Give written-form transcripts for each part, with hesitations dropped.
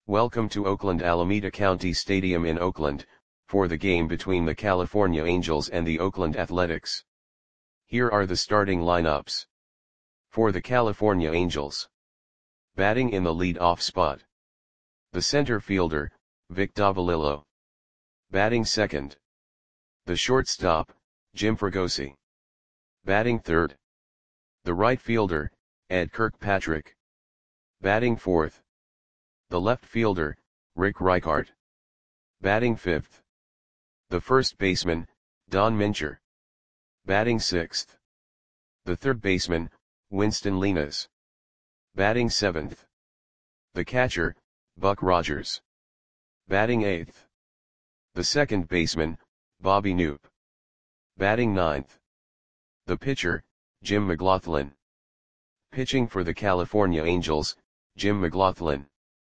Welcome to Oakland Alameda County Stadium in Oakland, for the game between the California Angels and the Oakland Athletics. Here are the starting lineups. For the California Angels. Batting in the lead-off spot. The center fielder, Vic Davalillo. Batting second. The shortstop, Jim Fregosi. Batting third. The right fielder, Ed Kirkpatrick. Batting fourth. The left fielder, Rick Reichart. Batting fifth. The first baseman, Don Mincher. Batting sixth. The third baseman, Winston Linares. Batting seventh. The catcher, Buck Rogers. Batting eighth. The second baseman, Bobby Knoop. Batting ninth. The pitcher, Jim McGlothlin. Pitching for the California Angels, Jim McGlothlin.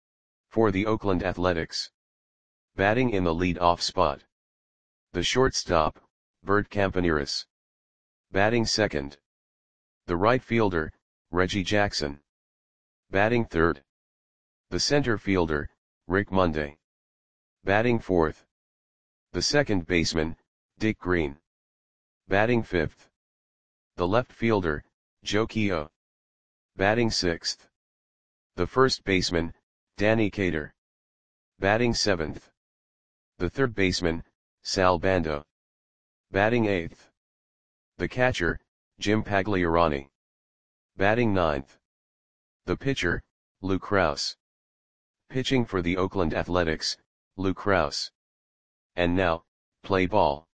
For the Oakland Athletics. Batting in the lead-off spot. The shortstop, Bert Campaneris. Batting second. The right fielder, Reggie Jackson. Batting third. The center fielder, Rick Monday. Batting fourth. The second baseman, Dick Green. Batting fifth. The left fielder, Joe Keough. Batting sixth. The first baseman, Danny Cater. Batting seventh. The third baseman, Sal Bando. Batting eighth. The catcher, Jim Pagliarani. Batting ninth. The pitcher, Lou Krause. Pitching for the Oakland Athletics, Lou Krause. And now, play ball.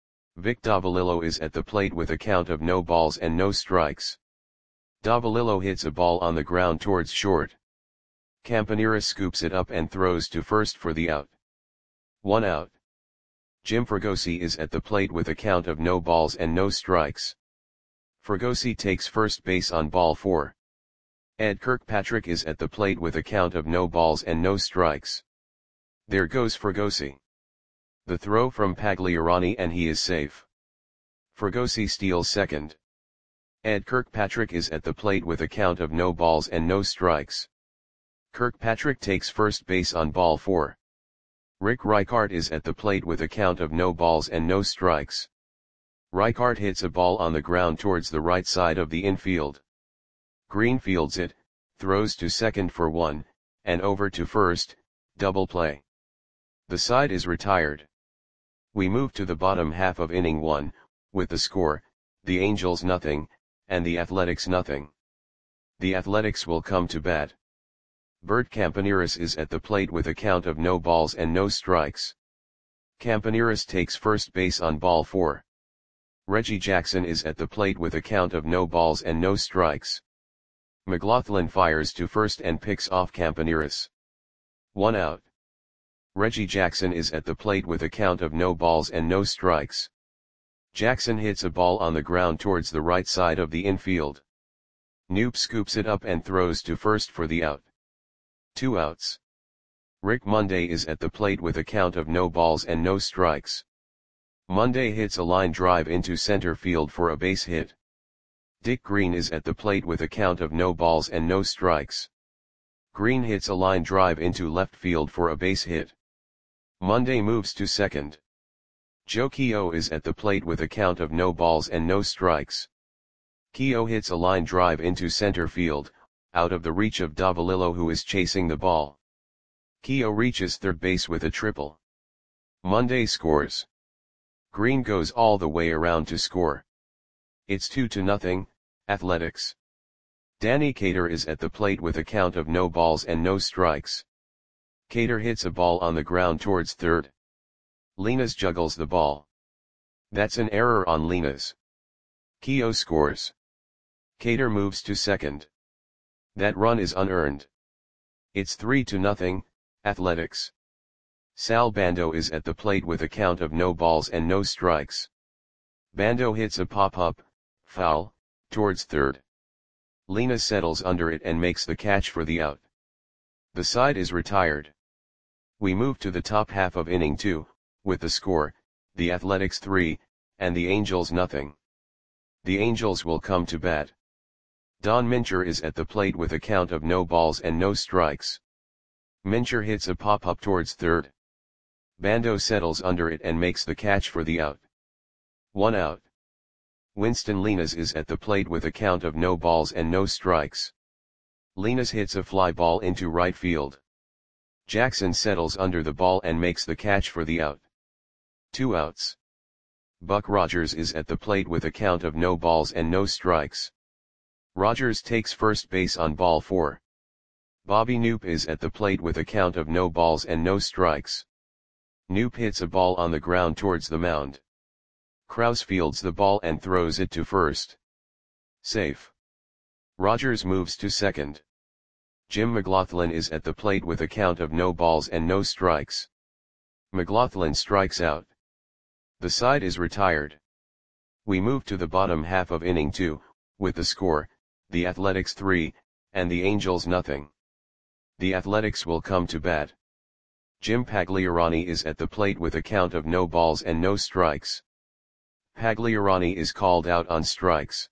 Vic Davalillo is at the plate with a count of no balls and no strikes. Davalillo hits a ball on the ground towards short. Campaneris scoops it up and throws to first for the out. 1 out. Jim Fregosi is at the plate with a count of no balls and no strikes. Fregosi takes first base on ball 4. Ed Kirkpatrick is at the plate with a count of no balls and no strikes. There goes Fregosi. The throw from Pagliarani and he is safe. Fregosi steals second. Ed Kirkpatrick is at the plate with a count of no balls and no strikes. Kirkpatrick takes first base on ball 4. Rick Reichart is at the plate with a count of no balls and no strikes. Reichart hits a ball on the ground towards the right side of the infield. Green fields it, throws to second for 1, and over to first, double play. The side is retired. We move to the bottom half of inning 1, with the score, the Angels nothing, and the Athletics nothing. The Athletics will come to bat. Bert Campaneris is at the plate with a count of no balls and no strikes. Campaneris takes first base on ball 4. Reggie Jackson is at the plate with a count of no balls and no strikes. McGlothlin fires to first and picks off Campaneris. 1 out. Reggie Jackson is at the plate with a count of no balls and no strikes. Jackson hits a ball on the ground towards the right side of the infield. Knoop scoops it up and throws to first for the out. 2 outs. Rick Monday is at the plate with a count of no balls and no strikes. Monday hits a line drive into center field for a base hit. Dick Green is at the plate with a count of no balls and no strikes. Green hits a line drive into left field for a base hit. Monday moves to second. Joe Keough is at the plate with a count of no balls and no strikes. Keough hits a line drive into center field, out of the reach of Davalillo who is chasing the ball. Keough reaches third base with a triple. Monday scores. Green goes all the way around to score. It's 2-0, Athletics. Danny Cater is at the plate with a count of no balls and no strikes. Cater hits a ball on the ground towards third. Linares juggles the ball. That's an error on Linares. Keough scores. Cater moves to second. That run is unearned. It's 3-0, Athletics. Sal Bando is at the plate with a count of no balls and no strikes. Bando hits a pop-up, foul, towards third. Lina settles under it and makes the catch for the out. The side is retired. We move to the top half of inning 2, with the score, the Athletics 3, and the Angels nothing. The Angels will come to bat. Don Mincher is at the plate with a count of no balls and no strikes. Mincher hits a pop-up towards third. Bando settles under it and makes the catch for the out. 1 out. Winston Linas is at the plate with a count of no balls and no strikes. Linas hits a fly ball into right field. Jackson settles under the ball and makes the catch for the out. 2 outs. Buck Rogers is at the plate with a count of no balls and no strikes. Rogers takes first base on ball 4. Bobby Knoop is at the plate with a count of no balls and no strikes. Knoop hits a ball on the ground towards the mound. Krause fields the ball and throws it to first. Safe. Rogers moves to second. Jim McLaughlin is at the plate with a count of no balls and no strikes. McLaughlin strikes out. The side is retired. We move to the bottom half of inning 2, with the score, the Athletics 3, and the Angels nothing. The Athletics will come to bat. Jim Pagliarani is at the plate with a count of no balls and no strikes. Pagliarani is called out on strikes.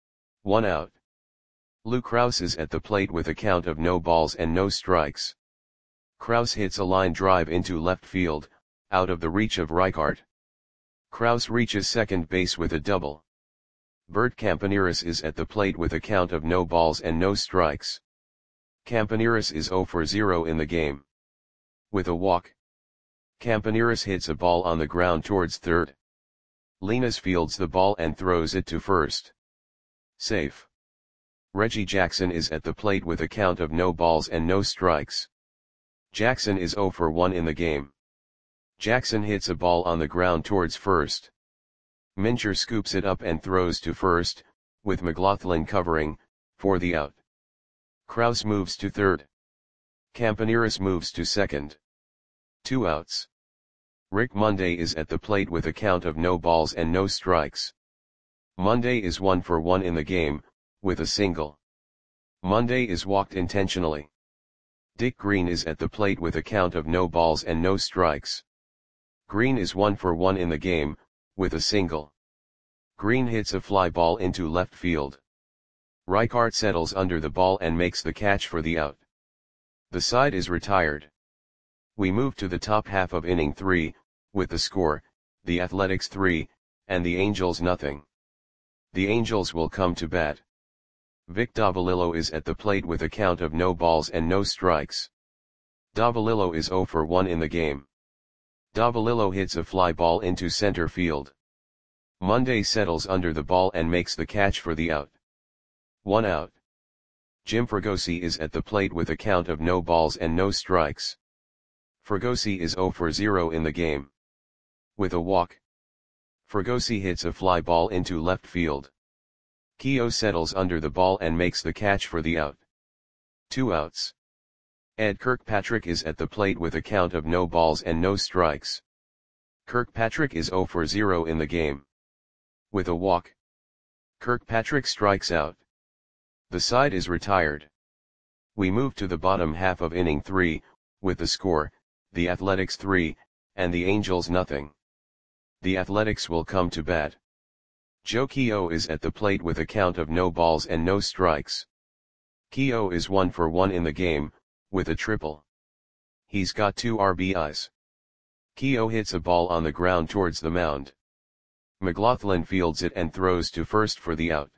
1 out. Lou Krause is at the plate with a count of no balls and no strikes. Krause hits a line drive into left field, out of the reach of Reichart. Krause reaches second base with a double. Bert Campaneris is at the plate with a count of no balls and no strikes. Campaneris is 0 for 0 in the game. With a walk. Campaneris hits a ball on the ground towards third. Linas fields the ball and throws it to first. Safe. Reggie Jackson is at the plate with a count of no balls and no strikes. Jackson is 0 for 1 in the game. Jackson hits a ball on the ground towards first. Mincher scoops it up and throws to first, with McLaughlin covering, for the out. Krause moves to third. Campaneris moves to second. 2 outs. Rick Monday is at the plate with a count of no balls and no strikes. Monday is 1 for 1 in the game, with a single. Monday is walked intentionally. Dick Green is at the plate with a count of no balls and no strikes. Green is 1 for 1 in the game, with a single. Green hits a fly ball into left field. Reichart settles under the ball and makes the catch for the out. The side is retired. We move to the top half of inning 3, with the score, the Athletics 3, and the Angels nothing. The Angels will come to bat. Vic Davalillo is at the plate with a count of no balls and no strikes. Davalillo is 0 for 1 in the game. Davalillo hits a fly ball into center field. Monday settles under the ball and makes the catch for the out. 1 out. Jim Fregosi is at the plate with a count of no balls and no strikes. Fregosi is 0 for 0 in the game. With a walk. Fregosi hits a fly ball into left field. Keogh settles under the ball and makes the catch for the out. 2 outs. Ed Kirkpatrick is at the plate with a count of no balls and no strikes. Kirkpatrick is 0 for 0 in the game. With a walk. Kirkpatrick strikes out. The side is retired. We move to the bottom half of inning 3, with the score, the Athletics 3, and the Angels nothing. The Athletics will come to bat. Joe Keogh is at the plate with a count of no balls and no strikes. Keogh is 1 for 1 in the game, with a triple. He's got 2 RBIs. Keogh hits a ball on the ground towards the mound. McLaughlin fields it and throws to first for the out.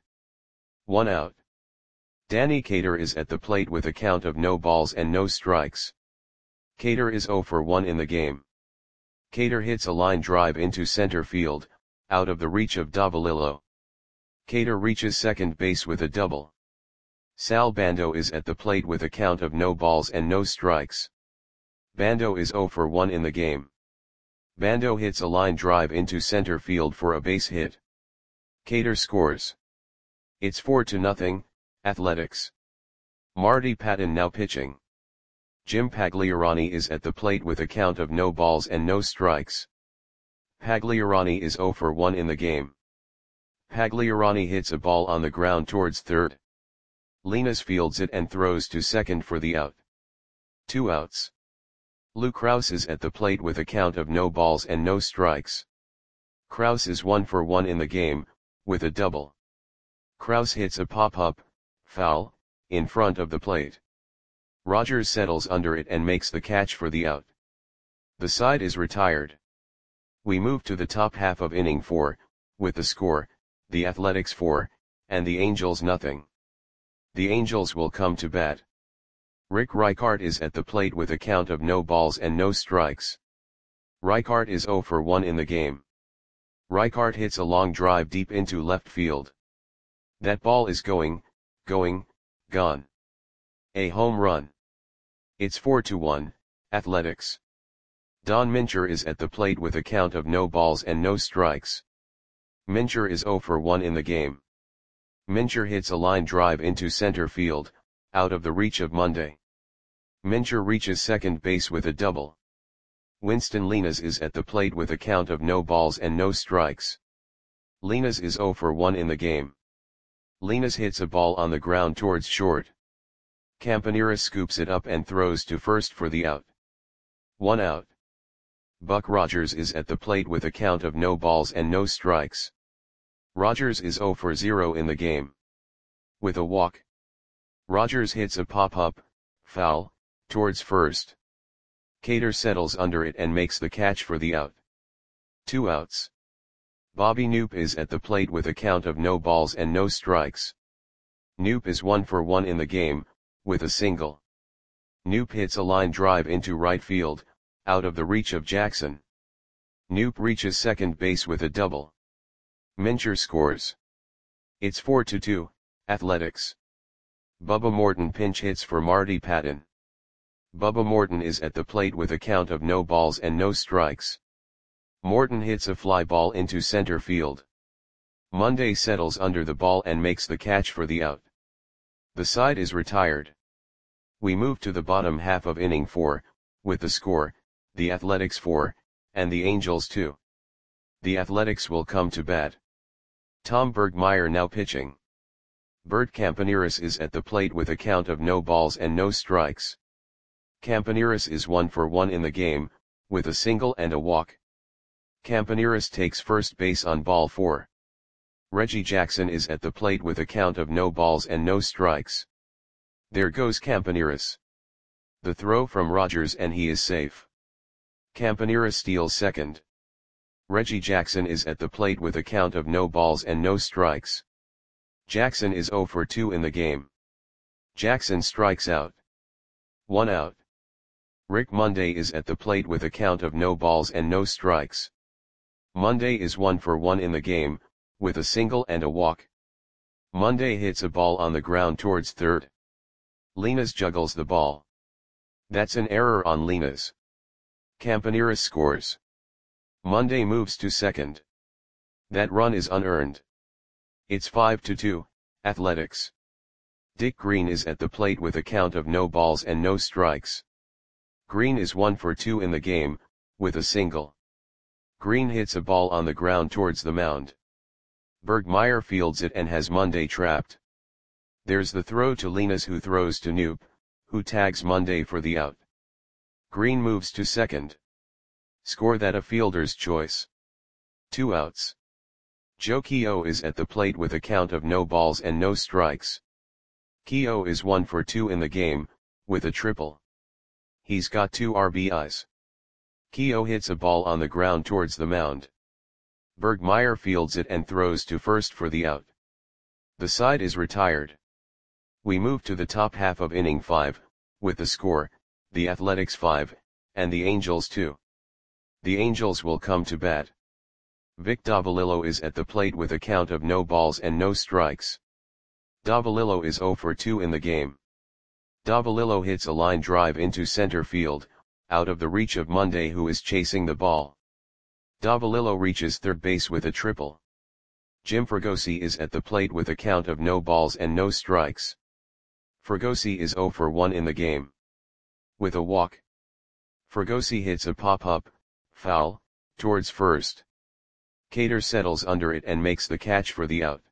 1 out. Danny Cater is at the plate with a count of no balls and no strikes. Cater is 0 for 1 in the game. Cater hits a line drive into center field, out of the reach of Davalillo. Cater reaches second base with a double. Sal Bando is at the plate with a count of no balls and no strikes. Bando is 0 for 1 in the game. Bando hits a line drive into center field for a base hit. Cater scores. It's 4-0, Athletics. Marty Patton now pitching. Jim Pagliarani is at the plate with a count of no balls and no strikes. Pagliarani is 0 for 1 in the game. Pagliarani hits a ball on the ground towards third. Linas fields it and throws to second for the out. 2 outs. Lou Krause is at the plate with a count of no balls and no strikes. Krause is 1 for 1 in the game, with a double. Krause hits a pop-up, foul, in front of the plate. Rogers settles under it and makes the catch for the out. The side is retired. We move to the top half of inning 4, with the score, the Athletics 4, and the Angels nothing. The Angels will come to bat. Rick Reichart is at the plate with a count of no balls and no strikes. Reichart is 0 for 1 in the game. Reichart hits a long drive deep into left field. That ball is going, gone. A home run. It's 4-1, Athletics. Don Mincher is at the plate with a count of no balls and no strikes. Mincher is 0 for 1 in the game. Mincher hits a line drive into center field, out of the reach of Monday. Mincher reaches second base with a double. Winston Linares is at the plate with a count of no balls and no strikes. Linares is 0 for 1 in the game. Linares hits a ball on the ground towards short. Campaneris scoops it up and throws to first for the out. 1 out. Buck Rogers is at the plate with a count of no balls and no strikes. Rogers is 0 for 0 in the game. With a walk. Rogers hits a pop-up, foul, towards first. Cater settles under it and makes the catch for the out. 2 outs. Bobby Knoop is at the plate with a count of no balls and no strikes. Knoop is 1 for 1 in the game, with a single. Knoop hits a line drive into right field, out of the reach of Jackson. Knoop reaches second base with a double. Mincher scores. It's 4-2, Athletics. Bubba Morton pinch hits for Marty Patton. Bubba Morton is at the plate with a count of no balls and no strikes. Morton hits a fly ball into center field. Monday settles under the ball and makes the catch for the out. The side is retired. We move to the bottom half of inning 4, with the score, the Athletics 4, and the Angels 2. The Athletics will come to bat. Tom Bergmeyer now pitching. Bert Campaneris is at the plate with a count of no balls and no strikes. Campaneris is 1 for 1 in the game, with a single and a walk. Campaneris takes first base on ball 4. Reggie Jackson is at the plate with a count of no balls and no strikes. There goes Campaneris. The throw from Rogers and he is safe. Campaneris steals second. Reggie Jackson is at the plate with a count of no balls and no strikes. Jackson is 0 for 2 in the game. Jackson strikes out. 1 out. Rick Monday is at the plate with a count of no balls and no strikes. Monday is 1 for 1 in the game, with a single and a walk. Monday hits a ball on the ground towards third. Linares juggles the ball. That's an error on Linares. Campaneris scores. Monday moves to second. That run is unearned. It's 5-2, Athletics. Dick Green is at the plate with a count of no balls and no strikes. Green is 1 for 2 in the game, with a single. Green hits a ball on the ground towards the mound. Bergmeyer fields it and has Monday trapped. There's the throw to Linares who throws to Knoop, who tags Monday for the out. Green moves to second. Score that a fielder's choice. 2 outs. Joe Keogh is at the plate with a count of no balls and no strikes. Keogh is 1 for 2 in the game, with a triple. He's got 2 RBIs. Keogh hits a ball on the ground towards the mound. Bergmeyer fields it and throws to first for the out. The side is retired. We move to the top half of inning 5, with the score, the Athletics 5, and the Angels 2. The Angels will come to bat. Vic Davalillo is at the plate with a count of no balls and no strikes. Davalillo is 0 for 2 in the game. Davalillo hits a line drive into center field, out of the reach of Monday who is chasing the ball. Davalillo reaches third base with a triple. Jim Fregosi is at the plate with a count of no balls and no strikes. Fregosi is 0 for 1 in the game. With a walk. Fregosi hits a pop-up, foul, towards first. Cater settles under it and makes the catch for the out.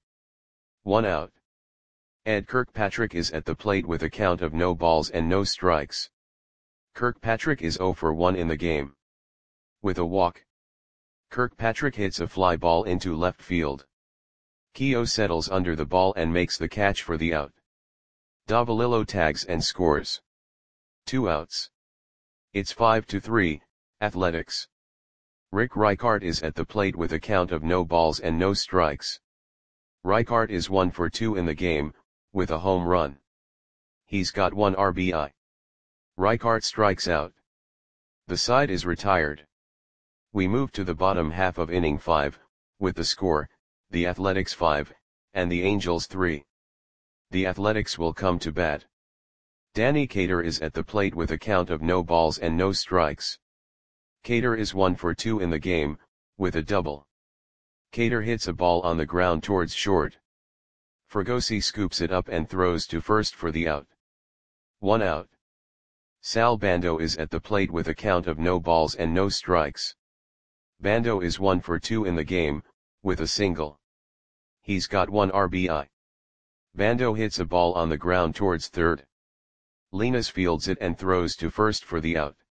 1 out. Ed Kirkpatrick is at the plate with a count of no balls and no strikes. Kirkpatrick is 0 for 1 in the game. With a walk. Kirkpatrick hits a fly ball into left field. Keogh settles under the ball and makes the catch for the out. Davalillo tags and scores. 2 outs. It's 5-3, Athletics. Rick Reichart is at the plate with a count of no balls and no strikes. Reichart is 1 for 2 in the game, with a home run. He's got 1 RBI. Reichart strikes out. The side is retired. We move to the bottom half of inning 5, with the score, the Athletics 5, and the Angels 3. The Athletics will come to bat. Danny Cater is at the plate with a count of no balls and no strikes. Cater is 1 for 2 in the game, with a double. Cater hits a ball on the ground towards short. Fregosi scoops it up and throws to first for the out. 1 out. Sal Bando is at the plate with a count of no balls and no strikes. Bando is 1 for 2 in the game, with a single. He's got 1 RBI. Bando hits a ball on the ground towards third. Linas fields it and throws to first for the out.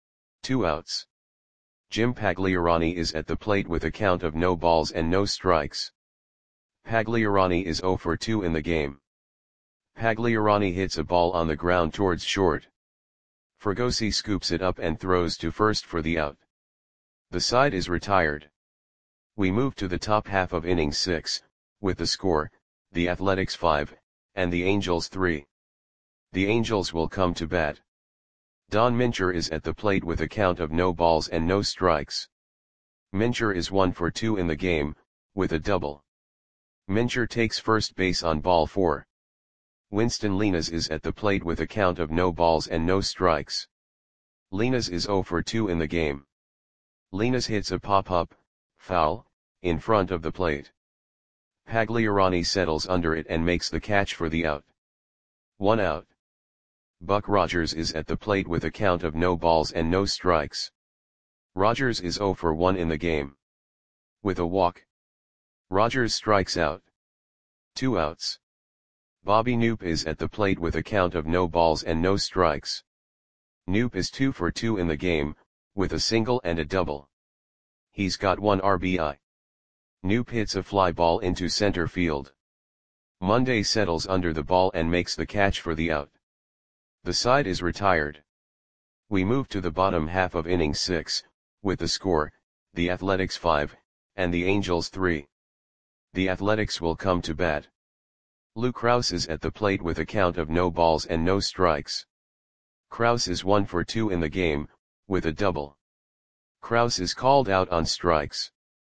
2 outs. Jim Pagliarani is at the plate with a count of no balls and no strikes. Pagliarani is 0 for 2 in the game. Pagliarani hits a ball on the ground towards short. Fregosi scoops it up and throws to first for the out. The side is retired. We move to the top half of inning 6, with the score, the Athletics 5, and the Angels 3. The Angels will come to bat. Don Mincher is at the plate with a count of no balls and no strikes. Mincher is 1 for 2 in the game, with a double. Mincher takes first base on ball 4. Winston Linas is at the plate with a count of no balls and no strikes. Linas is 0 for 2 in the game. Linas hits a pop-up, foul, in front of the plate. Pagliarani settles under it and makes the catch for the out. 1 out. Buck Rogers is at the plate with a count of no balls and no strikes. Rogers is 0 for 1 in the game. With a walk. Rogers strikes out. 2 outs. Bobby Knoop is at the plate with a count of no balls and no strikes. Knoop is 2 for 2 in the game, with a single and a double. He's got 1 RBI. Knoop hits a fly ball into center field. Monday settles under the ball and makes the catch for the out. The side is retired. We move to the bottom half of inning 6, with the score, the Athletics 5, and the Angels 3. The Athletics will come to bat. Lou Krause is at the plate with a count of no balls and no strikes. Krause is 1 for 2 in the game, with a double. Krause is called out on strikes.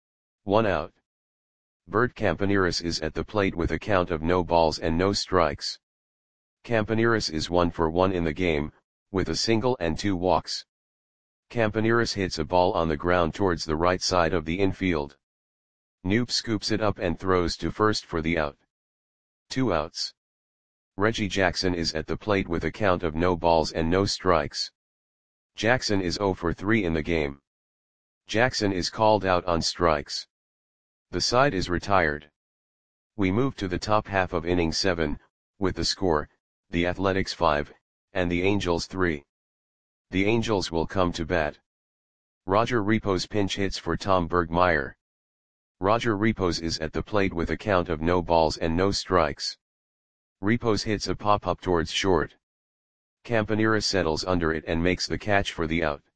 1 out. Bert Campaneris is at the plate with a count of no balls and no strikes. Campaneris is 1 for 1 in the game, with a single and 2 walks. Campaneris hits a ball on the ground towards the right side of the infield. Knoop scoops it up and throws to first for the out. 2 outs. Reggie Jackson is at the plate with a count of no balls and no strikes. Jackson is 0 for 3 in the game. Jackson is called out on strikes. The side is retired. We move to the top half of inning 7, with the score, the Athletics 5, and the Angels 3. The Angels will come to bat. Roger Repos pinch hits for Tom Bergmeyer. Roger Repos is at the plate with a count of no balls and no strikes. Repos hits a pop-up towards short. Campaneris settles under it and makes the catch for the out.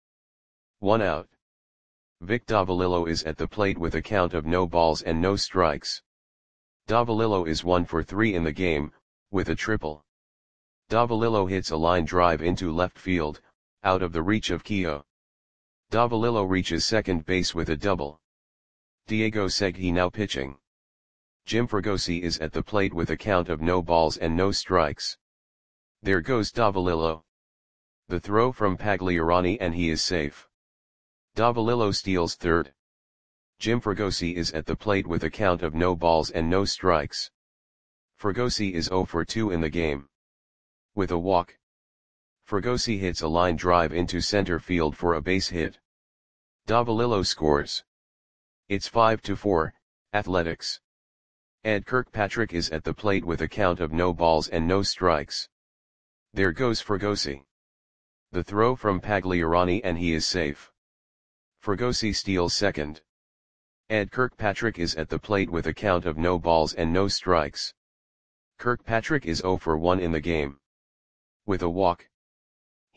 1 out. Vic Davalillo is at the plate with a count of no balls and no strikes. Davalillo is 1 for 3 in the game, with a triple. Davalillo hits a line drive into left field, out of the reach of Keogh. Davalillo reaches second base with a double. Diego Segui now pitching. Jim Fregosi is at the plate with a count of no balls and no strikes. There goes Davalillo. The throw from Pagliarani and he is safe. Davalillo steals third. Jim Fregosi is at the plate with a count of no balls and no strikes. Fregosi is 0 for 2 in the game. With a walk. Fregosi hits a line drive into center field for a base hit. Davalillo scores. It's 5-4, Athletics. Ed Kirkpatrick is at the plate with a count of no balls and no strikes. There goes Fregosi. The throw from Pagliarani and he is safe. Fregosi steals second. Ed Kirkpatrick is at the plate with a count of no balls and no strikes. Kirkpatrick is 0 for 1 in the game. With a walk.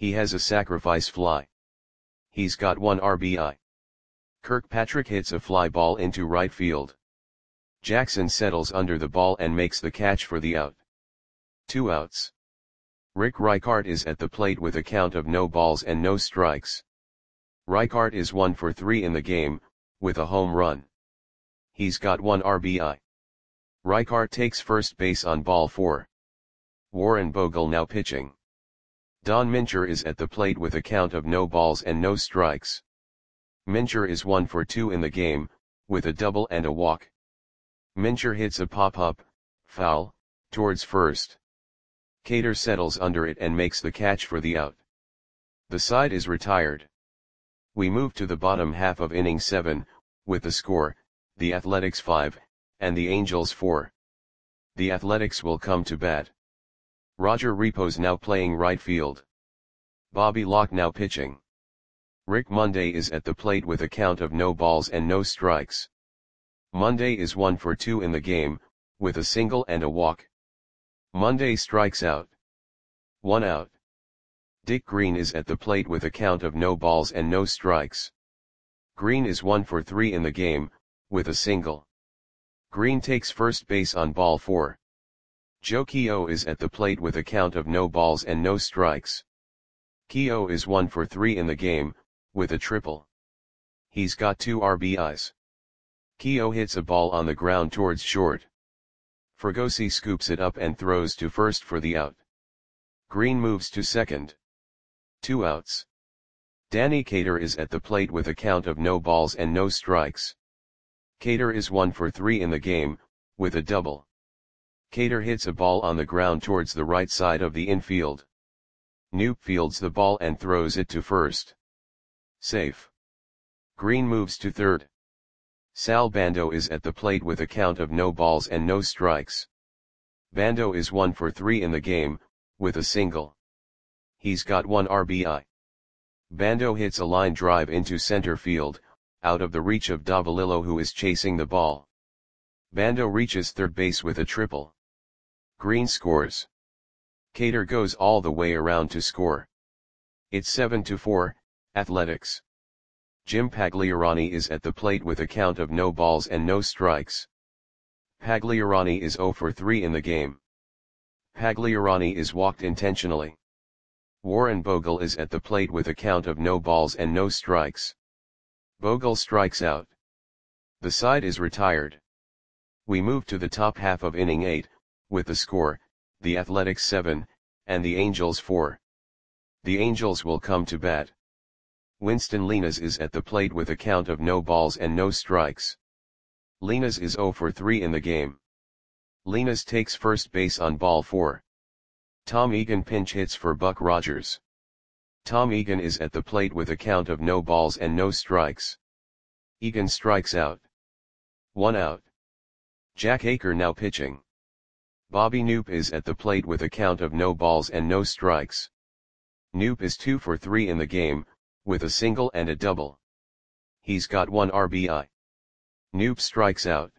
He has a sacrifice fly. He's got 1 RBI. Kirkpatrick hits a fly ball into right field. Jackson settles under the ball and makes the catch for the out. 2 outs. Rick Reichart is at the plate with a count of no balls and no strikes. Reichart is 1 for 3 in the game, with a home run. He's got 1 RBI. Reichart takes first base on ball 4. Warren Bogle now pitching. Don Mincher is at the plate with a count of no balls and no strikes. Mincher is 1 for 2 in the game, with a double and a walk. Mincher hits a pop-up, foul, towards first. Cater settles under it and makes the catch for the out. The side is retired. We move to the bottom half of inning 7, with the score, the Athletics 5, and the Angels 4. The Athletics will come to bat. Roger Repos now playing right field. Bobby Locke now pitching. Rick Monday is at the plate with a count of no balls and no strikes. Monday is 1 for 2 in the game, with a single and a walk. Monday strikes out. 1 out. Dick Green is at the plate with a count of no balls and no strikes. Green is 1 for 3 in the game, with a single. Green takes first base on ball 4. Joe Keough is at the plate with a count of no balls and no strikes. Keough is 1 for 3 in the game, with a triple. He's got 2 RBIs. Keough hits a ball on the ground towards short. Fregosi scoops it up and throws to first for the out. Green moves to second. 2 outs. Danny Cater is at the plate with a count of no balls and no strikes. Cater is 1 for 3 in the game, with a double. Cater hits a ball on the ground towards the right side of the infield. Knoop fields the ball and throws it to first. Safe. Green moves to third. Sal Bando is at the plate with a count of no balls and no strikes. Bando is 1 for 3 in the game, with a single. He's got 1 RBI. Bando hits a line drive into center field, out of the reach of Davalillo, who is chasing the ball. Bando reaches third base with a triple. Green scores. Cater goes all the way around to score. It's 7-4, Athletics. Jim Pagliarani is at the plate with a count of no balls and no strikes. Pagliarani is 0 for 3 in the game. Pagliarani is walked intentionally. Warren Bogle is at the plate with a count of no balls and no strikes. Bogle strikes out. The side is retired. We move to the top half of inning 8, with the score, the Athletics 7, and the Angels 4. The Angels will come to bat. Winston Linares is at the plate with a count of no balls and no strikes. Linares is 0 for 3 in the game. Linares takes first base on ball 4. Tom Egan pinch hits for Buck Rogers. Tom Egan is at the plate with a count of no balls and no strikes. Egan strikes out. 1 out. Jack Aker now pitching. Bobby Knoop is at the plate with a count of no balls and no strikes. Knoop is 2 for 3 in the game, with a single and a double. He's got 1 RBI. Knoop strikes out.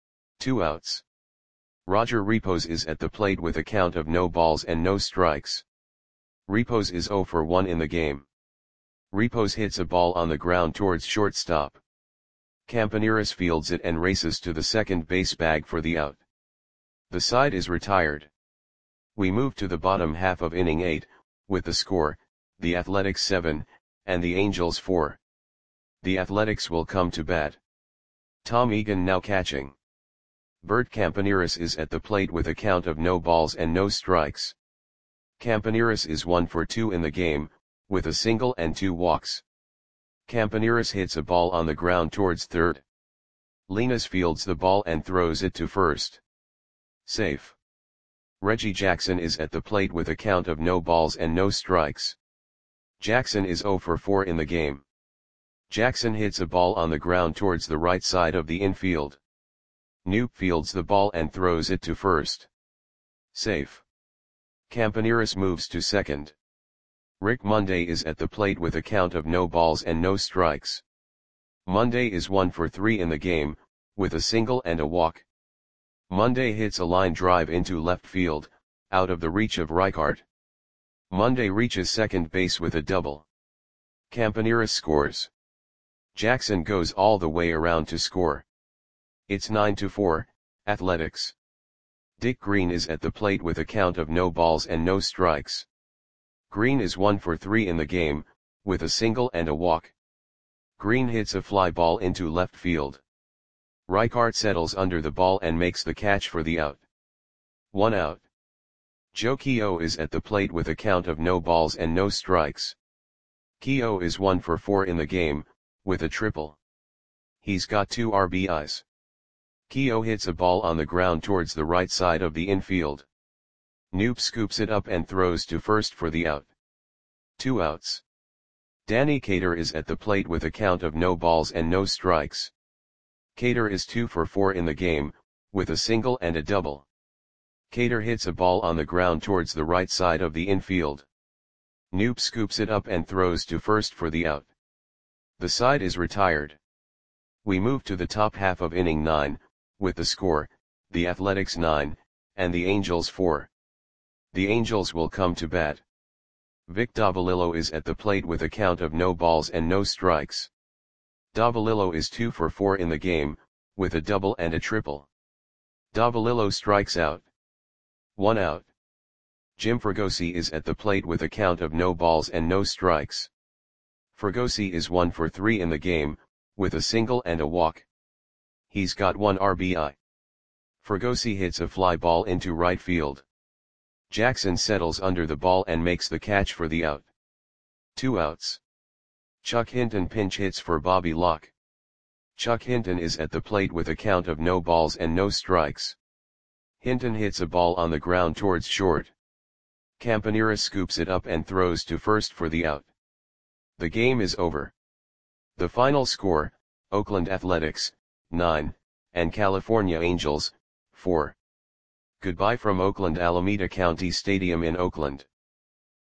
2 outs. Roger Repos is at the plate with a count of no balls and no strikes. Repos is 0 for 1 in the game. Repos hits a ball on the ground towards shortstop. Campaneris fields it and races to the second base bag for the out. The side is retired. We move to the bottom half of inning 8, with the score, the Athletics 7, and the Angels 4. The Athletics will come to bat. Tom Egan now catching. Bert Campaneris is at the plate with a count of no balls and no strikes. Campaneris is 1 for 2 in the game, with a single and 2 walks. Campaneris hits a ball on the ground towards third. Linares fields the ball and throws it to first. Safe. Reggie Jackson is at the plate with a count of no balls and no strikes. Jackson is 0 for 4 in the game. Jackson hits a ball on the ground towards the right side of the infield. Knoop fields the ball and throws it to first. Safe. Campaneris moves to second. Rick Monday is at the plate with a count of no balls and no strikes. Monday is 1 for 3 in the game, with a single and a walk. Monday hits a line drive into left field, out of the reach of Reichart. Monday reaches second base with a double. Campaneris scores. Jackson goes all the way around to score. It's 9-4, Athletics. Dick Green is at the plate with a count of no balls and no strikes. Green is 1 for 3 in the game, with a single and a walk. Green hits a fly ball into left field. Reichart settles under the ball and makes the catch for the out. 1 out. Joe Keough is at the plate with a count of no balls and no strikes. Keough is 1 for 4 in the game, with a triple. He's got 2 RBIs. Keough hits a ball on the ground towards the right side of the infield. Knoop scoops it up and throws to first for the out. 2 outs. Danny Cater is at the plate with a count of no balls and no strikes. Cater is 2 for 4 in the game, with a single and a double. Cater hits a ball on the ground towards the right side of the infield. Knoop scoops it up and throws to first for the out. The side is retired. We move to the top half of inning 9, with the score, the Athletics 9, and the Angels 4. The Angels will come to bat. Vic Davalillo is at the plate with a count of no balls and no strikes. Davalillo is 2 for 4 in the game, with a double and a triple. Davalillo strikes out. 1 out. Jim Fregosi is at the plate with a count of no balls and no strikes. Fregosi is 1 for 3 in the game, with a single and a walk. He's got 1 RBI. Fregosi hits a fly ball into right field. Jackson settles under the ball and makes the catch for the out. 2 outs. Chuck Hinton pinch hits for Bobby Locke. Chuck Hinton is at the plate with a count of no balls and no strikes. Hinton hits a ball on the ground towards short. Campaneris scoops it up and throws to first for the out. The game is over. The final score, Oakland Athletics, 9, and California Angels, 4. Goodbye from Oakland Alameda County Stadium in Oakland.